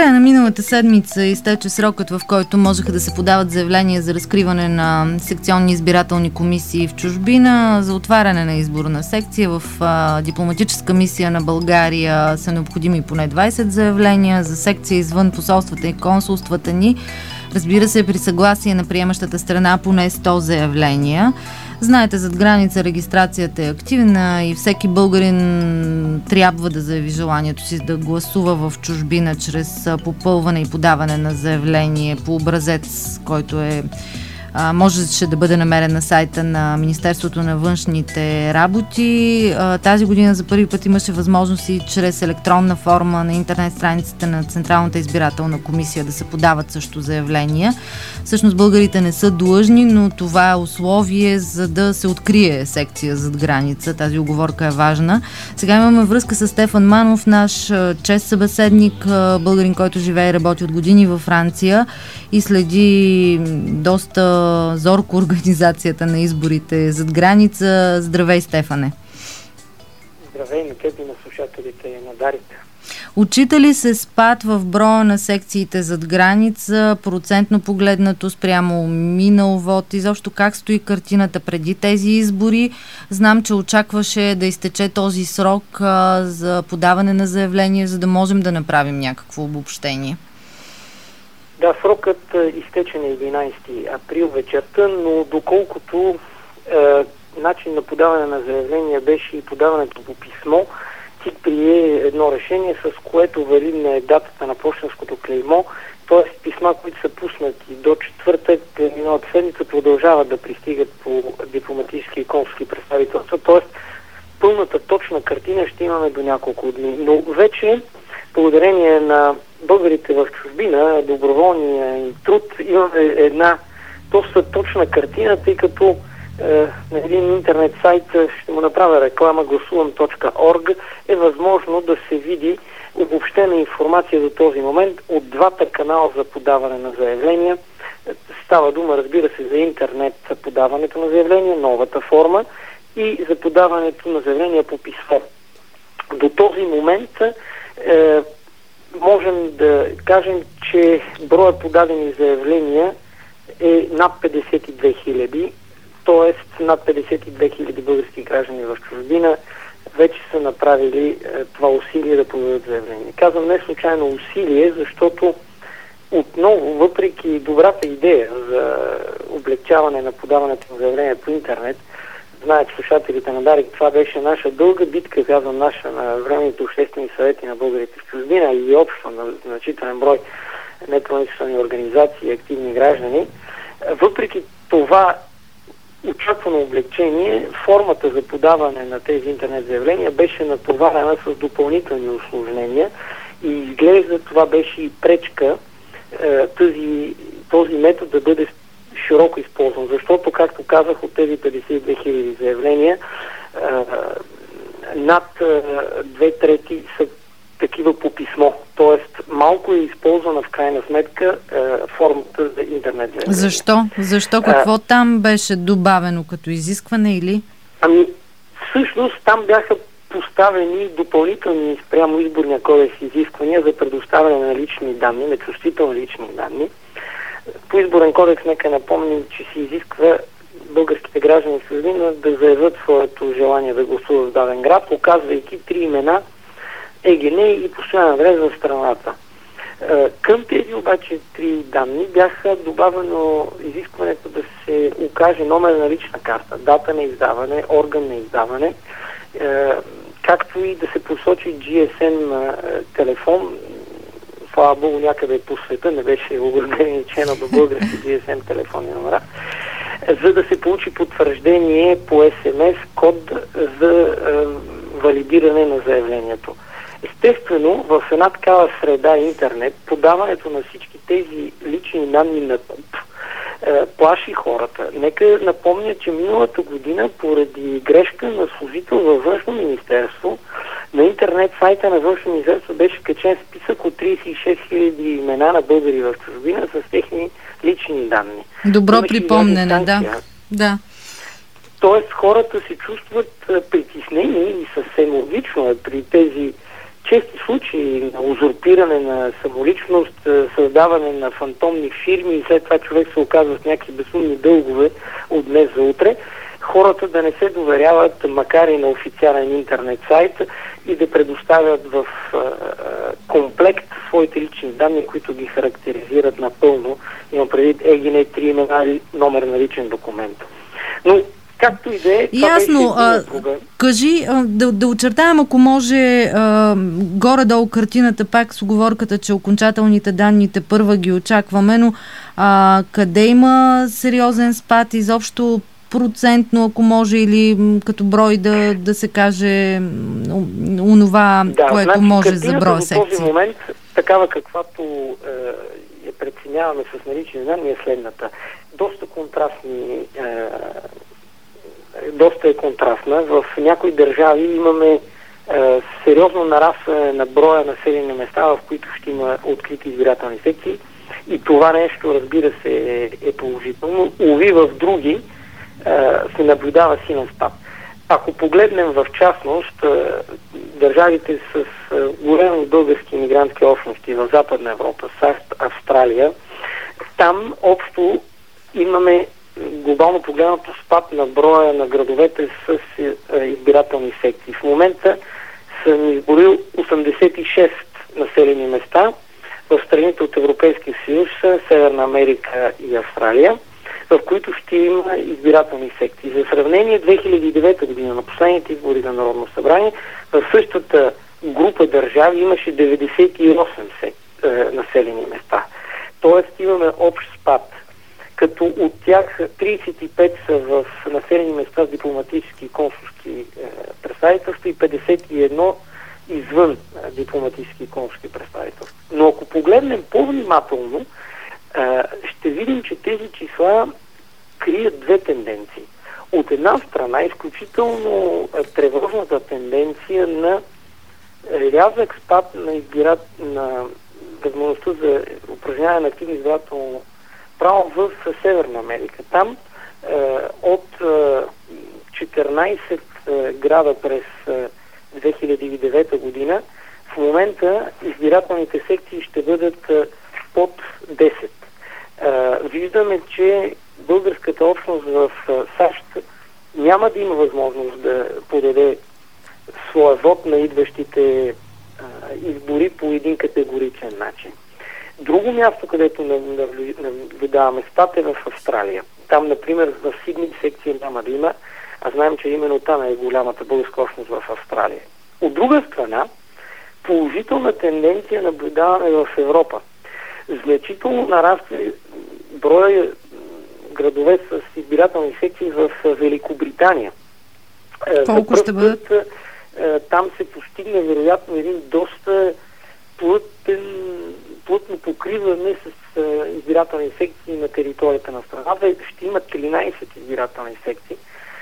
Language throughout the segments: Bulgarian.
края на миналата седмица изтече срокът, в който можеха да се подават заявления за разкриване на секционни избирателни комисии в чужбина, за отваряне на изборна секция. В дипломатическа мисия на България са необходими поне 20 заявления, за секция извън посолствата и консулствата ни, разбира се, при съгласие на приемащата страна, поне 100 заявления. Знаете, зад граница регистрацията е активна и всеки българин трябва да заяви желанието си да гласува в чужбина чрез попълване и подаване на заявление по образец, който можеше да бъде намерен на сайта на Министерството на външните работи. Тази година за първи път имаше възможност и чрез електронна форма на интернет страницата на Централната избирателна комисия да се подават също заявления. Всъщност българите не са длъжни, но това е условие, за да се открие секция зад граница. Тази уговорка е важна. Сега имаме връзка с Стефан Манов, наш чест събеседник, българин, който живее и работи от години във Франция и следи доста зорко организацията на изборите зад граница. Здравей, Стефане! Здравей на теб и на слушателите на Дарите. Отчита ли се спад в броя на секциите зад граница, процентно погледнато спрямо минал вод? Изобщо как стои картината преди тези избори? Знам, че очакваше да изтече този срок за подаване на заявление, за да можем да направим някакво обобщение. Да, срокът изтече на 11 април вечерта, но доколкото начин на подаване на заявление беше и подаването по писмо, ЦИК прие едно решение, с което валидна е датата на пощенското клеймо, т.е. писма, които са пуснати до четвъртък, миналата седмица, продължават да пристигат по дипломатически и консулски представителства, т.е. пълната точна картина ще имаме до няколко дни. Но вече, благодарение на българите в чужбина, доброволния им труд, имаме една доста точна картина, тъй като на един интернет сайт, ще му направя реклама, гласувам.org, е възможно да се види обобщена информация до този момент от двата канала за подаване на заявления. Става дума, разбира се, за интернет подаването на заявления, новата форма, и за подаването на заявления по писмо. До този момент можем да кажем, че броят подадени заявления е над 52 000, т.е. над 52 000 български граждани в чужбина вече са направили това усилие да подадат заявление. Казвам не случайно усилие, защото отново, въпреки добрата идея за облегчаване на подаването на заявление по интернет, знаят слушателите на Дарик, това беше наша дълга битка, казвам наша, на временните обществени съвети на българите в чужбина и общо на значителен брой неправителствени организации и активни граждани. Въпреки това очаквано облегчение, формата за подаване на тези интернет заявления беше натоварена с допълнителни усложнения и изглежда това беше и пречка този метод да бъде широко използван, защото, както казах, от тези 52 000 заявления над 2/3 са такива по писмо. Тоест, малко е използвана в крайна сметка формата за интернет заявление. Защо? Какво там беше добавено като изискване или? Всъщност там бяха поставени допълнителни спрямо изборния кодекс изисквания за предоставяне на лични данни, на чувствителни лични данни. По изборен кодекс нека напомним, че се изисква българските граждани в чужбина да заявят своето желание да гласуват в даден град, показвайки 3 имена, ЕГН и постоянен адрес в страната. Към тези обаче 3 данни бяха добавено изискването да се укаже номер на лична карта, дата на издаване, орган на издаване, както и да се посочи GSM телефон. Слава Богу, някъде по света не беше ограничено до български GSM телефонни номера, за да се получи потвърждение по СМС код за валидиране на заявлението. Естествено, в една такава среда интернет, подаването на всички тези лични данни на куп плаши хората. Нека напомня, че миналата година поради грешка на служител във Външно министерство на интернет сайта на Външно министерство беше качен списък от 36 000 имена на българи в чужбина с техни лични данни. Добро припомнене, да. Тоест хората се чувстват притеснени и съвсем логично при тези чести случаи на узурпиране на самоличност, създаване на фантомни фирми и след това човек се оказва с някакви безумни дългове от днес за утре, хората да не се доверяват, макар и на официален интернет сайт, и да предоставят в комплект своите лични данни, които ги характеризират напълно. Имам предвид ЕГН, 3 имена, номер на личен документ. Но както и да е, това ясно, кажи, да очертаем, ако може, горе-долу картината, пак с уговорката, че окончателните данните първа ги очакваме, но къде има сериозен спад, изобщо процентно, ако може, или като брой да се каже онова, което може за броя секции? В този момент, такава каквато я преценяваме с налични данни, е следната. Доста е контрастна. В някои държави имаме сериозно нарастване на броя населени места, в които ще има открити избирателни секции. И това нещо, разбира се, е положително. Уви, в други се наблюдава силен спад. Ако погледнем в частност държавите с големи български имигрантски общности в Западна Европа, САЩ, Австралия, там общо имаме глобално погледнато спад на броя на градовете с избирателни секции. В момента съм изборил 86 населени места в страните от Европейския съюз, Северна Америка и Австралия, в които ще има избирателни секции. За сравнение, 2009 година, на последните избори на Народно събрание, в същата група държави имаше 98 населени места. Тоест имаме общ спад, като от тях 35 са в населени места с дипломатически и консулски представителства и 51 извън дипломатически и консулски представителства. Но ако погледнем по-внимателно, ще видим, че тези числа крият две тенденции. От една страна изключително тревожната тенденция на рязък спад на възможността за упражняване на активно избирателно право в Северна Америка. Там от 14 града през 2009 година в момента избирателните секции ще бъдат под 10. Виждаме, че българската общност в САЩ няма да има възможност да подаде своя вод на идващите избори по един категоричен начин. Друго място, където наблюдаваме спад, е в Австралия. Там, например, в Сидни секция няма да има, а знаем, че именно там е голямата българска общност в Австралия. От друга страна, положителна тенденция наблюдаваме в Европа. Значително нараства броя градове с избирателни секции в Великобритания. Колко ще бъдат? Там се постигне вероятно един доста плътно покриване с избирателни секции на територията на страната. Ще има 13 избирателни секции.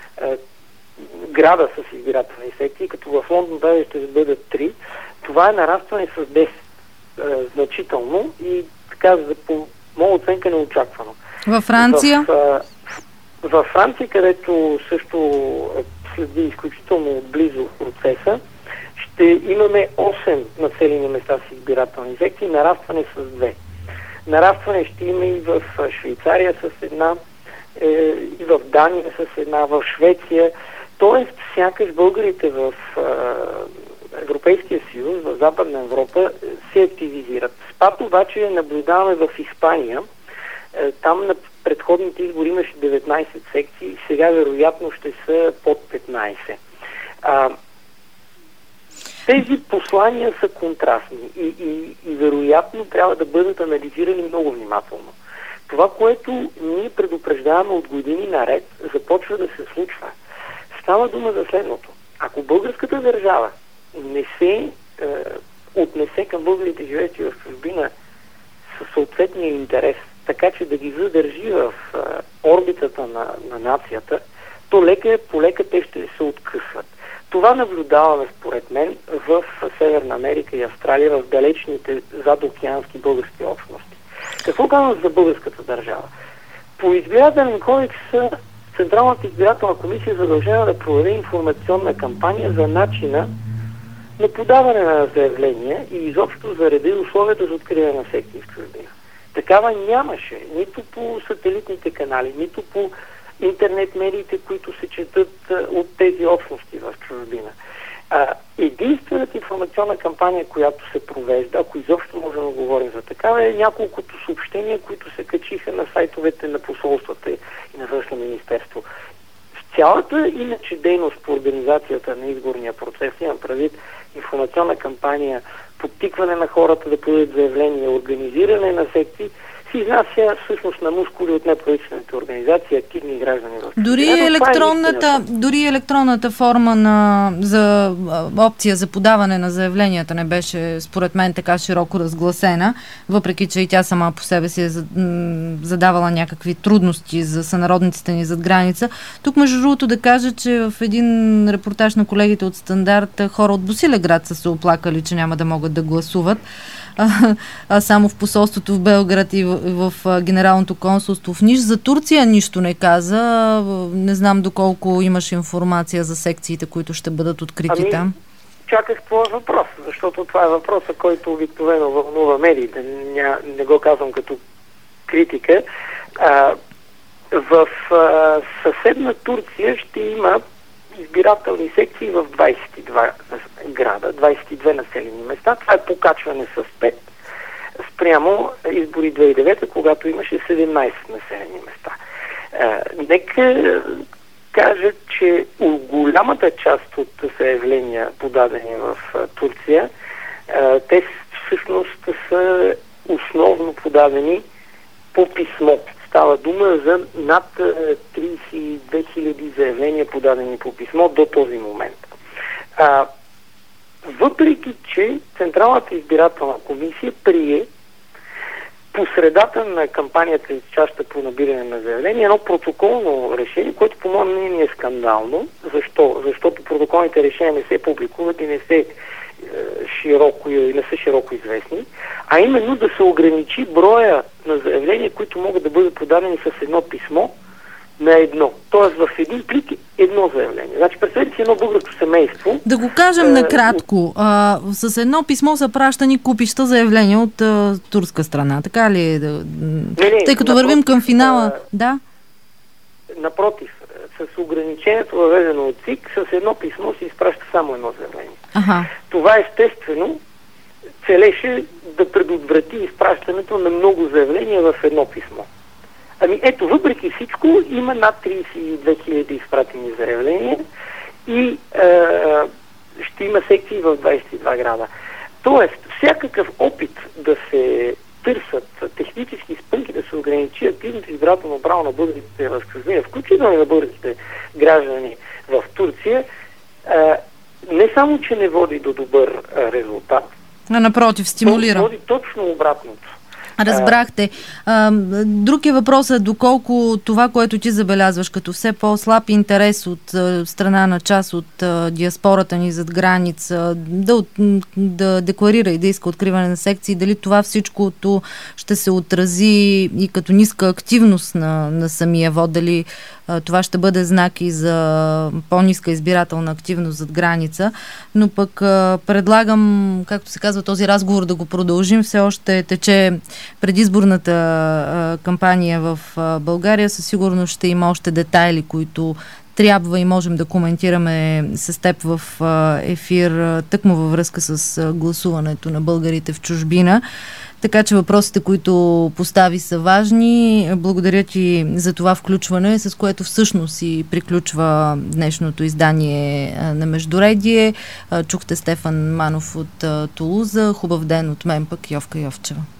Града с избирателни секции, като в Лондон даже ще бъдат 3. Това е нарастване с 10 значително и така, по моя оценка, неочаквано. Във Франция? Във Франция, където също следи изключително близо процеса, ще имаме 8 населени места с избирателни секции, нарастване с 2. Нарастване ще има и в Швейцария с една, и в Дания с една, в Швеция. Тоест, сякаш българите в Европейския съюз, в Западна Европа се активизират. Спад обаче наблюдаваме в Испания. Там на предходните избори имаше 19 секции, сега вероятно ще са под 15. Тези послания са контрастни и вероятно трябва да бъдат анализирани много внимателно. Това, което ние предупреждаваме от години наред, започва да се случва. Става дума за следното. Ако българската държава не се отнесе към българите, живеещи в чужбина, със съответния интерес, така че да ги задържи в орбитата на нацията, то лека по лека те ще се откъсват. Това наблюдаваме, според мен, в Северна Америка и Австралия, в далечните задокеански български общности. Какво казвам за българската държава? По избирателен кодекс Централната избирателна комисия задължена да проведе информационна кампания за начина на подаване на заявления и изобщо за реда и условията за откриване на секции в чужбина. Такава нямаше нито по сателитните канали, нито по интернет медиите, които се четат от тези общности в чужбина. Единствената информационна кампания, която се провежда, ако изобщо можем да говорим за такава, е няколкото съобщения, които се качиха на сайтовете на посолствата и на Външно министерство. В цялата иначе дейност по организацията на изборния процес, имам предвид информационна кампания, подтикване на хората да подадат заявления, организиране на секции, се изнася всъщност на мускули от неправителствените организации, активни граждани. Дори електронната форма за опция за подаване на заявленията не беше, според мен, така широко разгласена, въпреки че и тя сама по себе си е задавала някакви трудности за сънародниците ни зад граница. Тук, между другото, да кажа, че в един репортаж на колегите от Стандарт хора от Босилеград са се оплакали, че няма да могат да гласуват. Само в посолството в Белград и в Генералното консулство в Ниш. За Турция нищо не каза. Не знам доколко имаш информация за секциите, които ще бъдат открити там. Чаках твоя въпрос, защото това е въпроса, който обикновено вълнува медиите. Не го казвам като критика. В съседна Турция ще има избирателни секции в 22 града, 22 населени места. Това е покачване с 5 спрямо избори 2009, когато имаше 17 населени места. Нека кажа, че голямата част от заявления, подадени в Турция, те всъщност са основно подадени по писмо. Става дума за над 32 000 заявления, подадени по писмо до този момент. Въпреки че Централната избирателна комисия прие по средата на кампанията, чаща по набиране на заявления, едно протоколно решение, което по мое мнение е скандално. Защо? Защото протоколните решения не се публикуват и не са широко известни, а именно да се ограничи броя на заявления, които могат да бъдат подадени с едно писмо на едно. Тоест в един плик едно заявление. Значи представете си едно българско семейство. Да го кажем накратко. С едно писмо са пращани купища заявления от турска страна. Така ли е? Тъй като вървим към финала. Да? Напротив, с ограничението въведено от ЦИК, с едно писмо се изпраща само едно заявление. Това естествено целеше да предотврати изпращането на много заявления в едно писмо. Ето, въпреки всичко, има над 32 000 изпратени заявления и ще има секции в 22 града. Тоест, всякакъв опит да се търсят технически спънки, да се ограничи активното избирателно право на българите в чужбина, включително и на българските граждани в Турция, не само, че не води до добър резултат, а напротив, стимулира. Води точно обратното. Разбрахте. Друг е въпросът доколко това, което ти забелязваш като все по-слаб интерес от страна на част от диаспората ни зад граница да декларира и да иска откриване на секции, дали това всичкото ще се отрази и като ниска активност на самия вод, дали това ще бъде знак и за по-ниска избирателна активност зад граница. Но пък предлагам, както се казва, този разговор да го продължим. Все още тече предизборната кампания в България. Със сигурност ще има още детайли, които трябва и можем да коментираме с теб в ефир, тъкмо във връзка с гласуването на българите в чужбина. Така че въпросите, които постави, са важни. Благодаря ти за това включване, с което всъщност и приключва днешното издание на Междуредие. Чухте Стефан Манов от Тулуза. Хубав ден от мен пък, Йовка Йовчева.